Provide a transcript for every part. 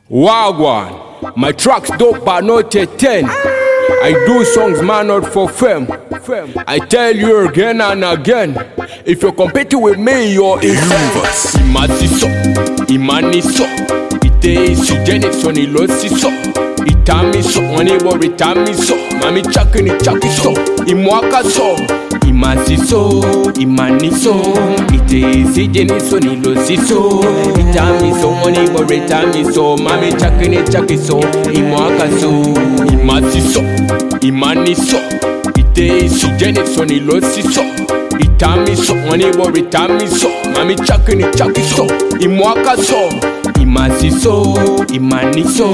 Wagwan, my tracks dope but not a 10. I do songs man not for fame. I tell you again and again, if you're competing with me, you're infamous. Imasiso, imaniso, ite sujeniso ni losiso. Itamiso, wanibo ritamiso, mami chakini chakiso, imwakaso. Imasiso, imaniso, ite sujeniso ni losiso. Itamiso, wanibo ritamiso, mami chakini chakiso, imwakaso. Imasiso, imaniso, ite sujeniso ni losiso. Itamiso, wanibo ritamiso, mami chakini chakiso, imwakaso. Imasiso, imaniso,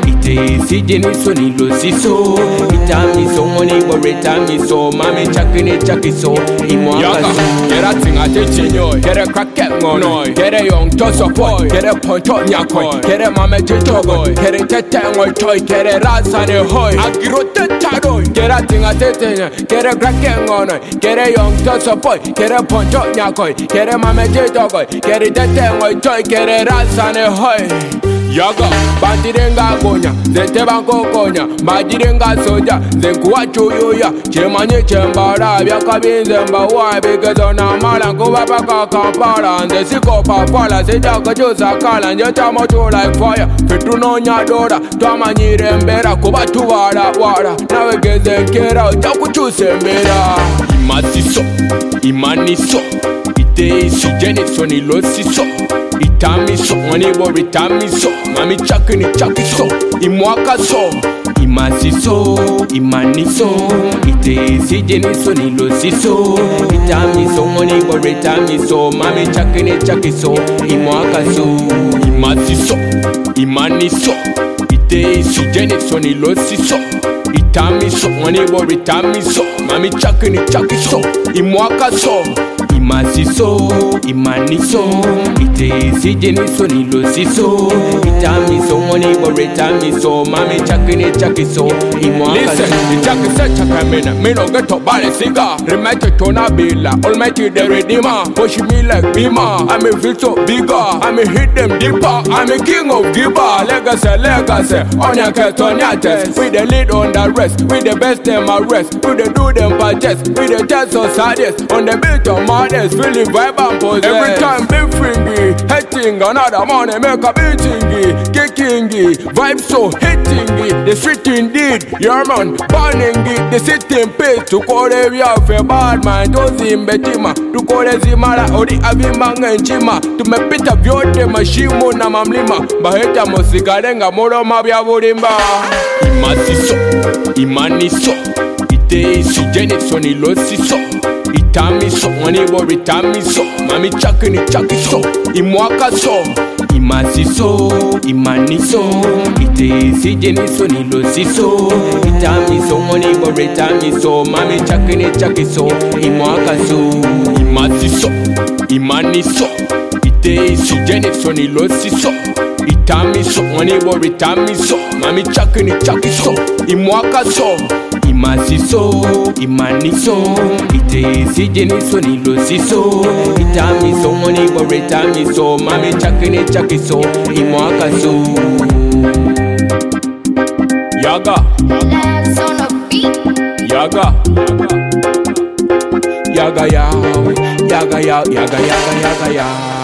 ite sijeniso ni losiso. Itamiso, wanibo ritamiso, mami chakini chakiso, imwakaso. Kera tinga chichinyoy, kera cracket ngonoy, kera young toss boy, kera ponto nyakoy, kera mame chitogoy, kera tete ngoy toy, kera rasane hoy, agiro tetadoy. Kera tinga chichinyoy, kera cracket ngonoy, kera young toss boy, kera ponto nyakoy, kera mame chitogoy, kera tete ngoy toy, kera rasane hoy. Yaga, bandirenga gonya, zete banko konya, majirenga soja, zenkuwa chuyoya, chemanye chembara, byakabinze mbawa, bigezona mala, kuba baka kampala, nze siko papala, sejaka jusa kala, njeta moto like fire, fitu nonya dora, twamanyire mbera, kuba tuwara wara, nawe geze nkera, chakuchuse mbera. Imasiso, imaniso, ite sujeniso ni losiso. Itamiso, wanibo ritamiso, mami chakini chakiso, imwakaso. Imasiso, imaniso, ite sijeniso ni losiso. Itamiso, wanibo ritamiso, mami chakini chakiso, imwakaso. Imasiso, imaniso, ite sijeniso ni losiso. Itamiso, wanibo ritamiso, mami chakini chakiso, imwakaso. Imasiso, imaniso, ite sijeniso ni losiso. Itamiso, wanibo ritamiso, mami chakini chakiso, imwakaso. Listen, chakise chakamina, me no get to bale siga. Remete tona bila, almighty the redeemer. Push me like Bima, I'm a feel so bigger. I'm a hit them deeper, I'm a king of giver. Legacy, on your cast, on your test. We the lead on the rest, we the best them arrest. We the do them digest, we the test of saddest. On the beat of madness, really vibe and possess. Every time big fringy, hitting another money make a beatingy, kickingy, vibe so hittingy. The street indeed, your man, burningy. The sitting pace to call every of a bad mind. Don't see betima, to call a zimara or the avimanga and chima. To me pita vyote mashimo na mamlima. Baheta musikarenga moro mabia burimba. Imasiso, imaniso, ite sujeniso ni losiso. Itamiso, wanibo ritamiso, mami chakini chakiso, imwakaso. Imasiso, imaniso, ite sijeniso ni losiso. Itamiso, wanibo ritamiso, mami chakini chakiso, imwakaso. Imasiso, imaniso, ite sijeniso ni losiso. Itamiso, wanibo ritamiso, mami chakini chakiso, imwakaso. Imasiso, imaniso, ite sijeniso ni losiso. Itamiso, wanibo ritamiso, mami chakini chakiso, imwakaso. Yaga, yaga, yaga yawe, yaga yaga yaga yaga yaga.